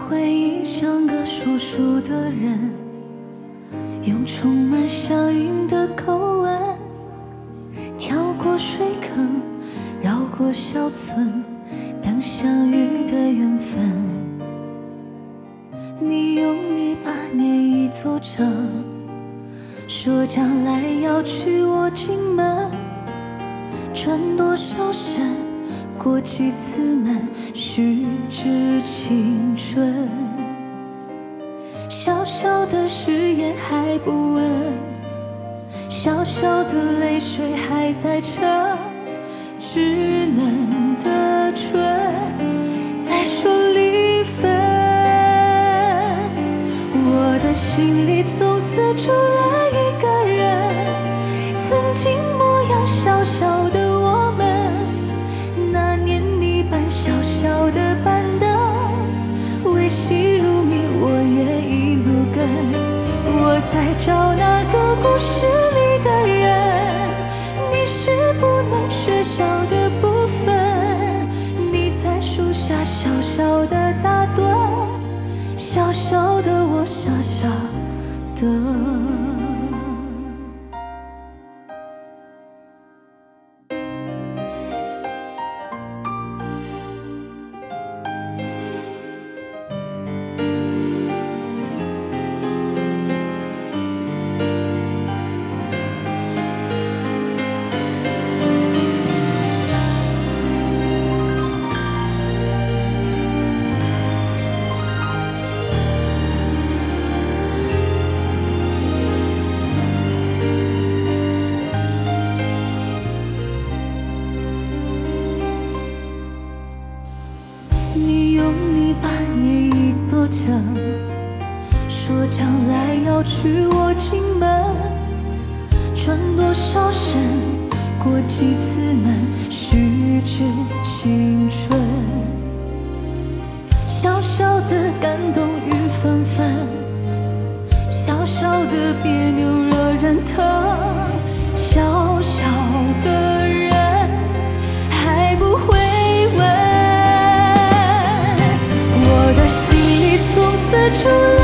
回忆像个说书的人，用充满乡音的口吻，跳过水坑，绕过小村，等相遇的缘分。你用泥巴捏一座城，说将来要娶我进门，转多少身，过几次门，虚掷青春。小小的誓言还不稳，小小的泪水还在撑，稚嫩的唇在说离分。我的心里从此住了一个人，曾经模样小小的我们，那年你搬小小的板凳，维系如谜我也一路跟。我在找那个故事里的人，你是不能缺少的部分。你在树下小小的打盹，小小的我小小的。你用泥巴捏一座城，说将来要娶我进门，转多少身，过几次门，虚掷青春。小小的感动雨纷纷，小小的别扭惹人疼，小小的人还不会问。我的心里从此住了